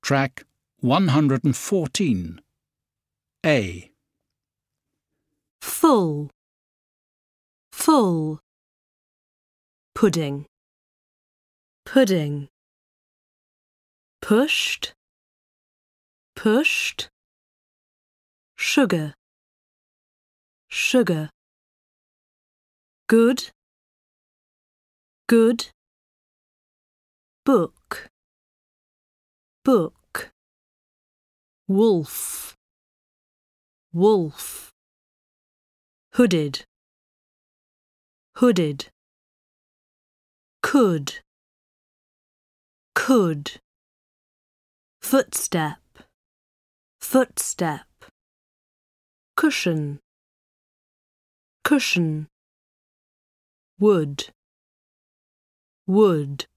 Track 114. A. Full, full. Pudding, pudding. Pushed, pushed. Sugar, sugar. Good, good. Book, book. Wolf, wolf. Hooded, hooded. Could, could. Footstep, footstep. Cushion, cushion. Wood, wood.